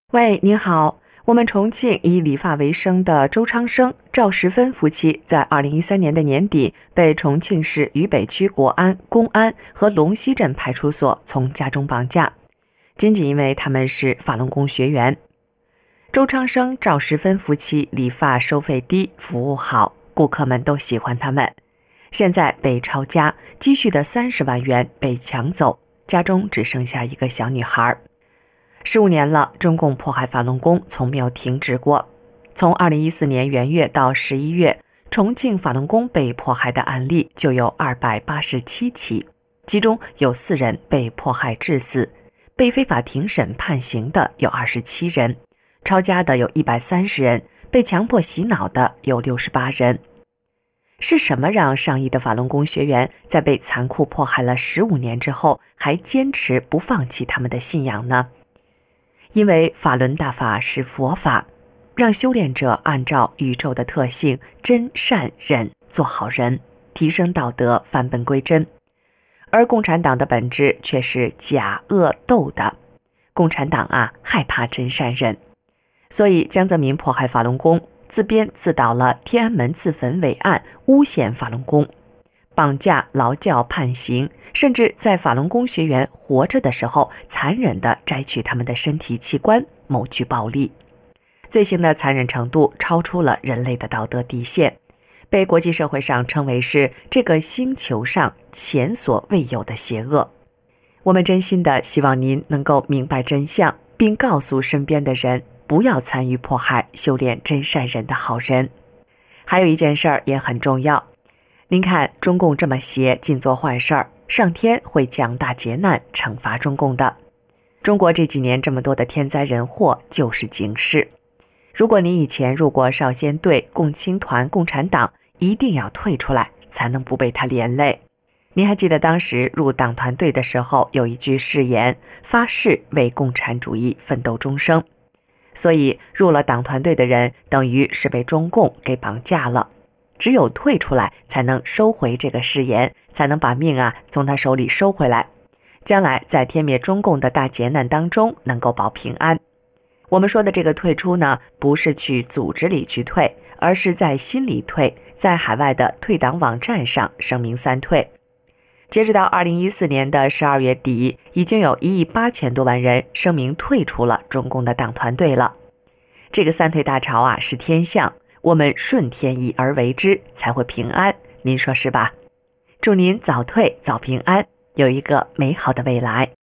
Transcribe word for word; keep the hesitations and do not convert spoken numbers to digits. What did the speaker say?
喂，您好，我们重庆以理发为生的周昌生、赵时芬夫妻，在二零一三年的年底被重庆市渝北区国安、公安和龙溪镇派出所从家中绑架，仅仅因为他们是法轮功学员。周昌生、赵时芬夫妻理发收费低，服务好，顾客们都喜欢他们。现在被抄家，积蓄的三十万元被抢走，家中只剩下一个小女孩。十五年了，中共迫害法轮功从没有停止过。从二零一四年元月到十一月，重庆法轮功被迫害的案例就有二百八十七起，其中有四人被迫害致死，被非法庭审判刑的有二十七人，抄家的有一百三十人，被强迫洗脑的有六十八人。是什么让上亿的法轮功学员在被残酷迫害了十五年之后，还坚持不放弃他们的信仰呢？因为法轮大法是佛法，让修炼者按照宇宙的特性真善忍做好人，提升道德，返本归真。而共产党的本质却是假恶斗的，共产党啊害怕真善忍，所以江泽民迫害法轮功，自编自导了天安门自焚伪案，诬陷法轮功，绑架、劳教、判刑，甚至在法轮功学员活着的时候，残忍地摘取他们的身体器官，谋取暴利。罪行的残忍程度超出了人类的道德底线，被国际社会上称为是这个星球上前所未有的邪恶。我们真心的希望您能够明白真相，并告诉身边的人，不要参与迫害修炼真善人的好人。还有一件事儿也很重要，您看，中共这么邪，尽做坏事儿，上天会降大劫难惩罚中共的。中国这几年这么多的天灾人祸，就是警示。如果您以前入过少先队、共青团、共产党，一定要退出来，才能不被他连累。您还记得当时入党团队的时候，有一句誓言，发誓为共产主义奋斗终生。所以入了党团队的人，等于是被中共给绑架了。只有退出来，才能收回这个誓言，才能把命啊从他手里收回来，将来在天灭中共的大劫难当中能够保平安。我们说的这个退出呢，不是去组织里去退，而是在心里退，在海外的退党网站上声明三退。截止到二零一四年的十二月底，已经有一亿八千多万人声明退出了中共的党团队了。这个三退大潮啊是天象，我们顺天意而为之，才会平安，您说是吧？祝您早退早平安，有一个美好的未来。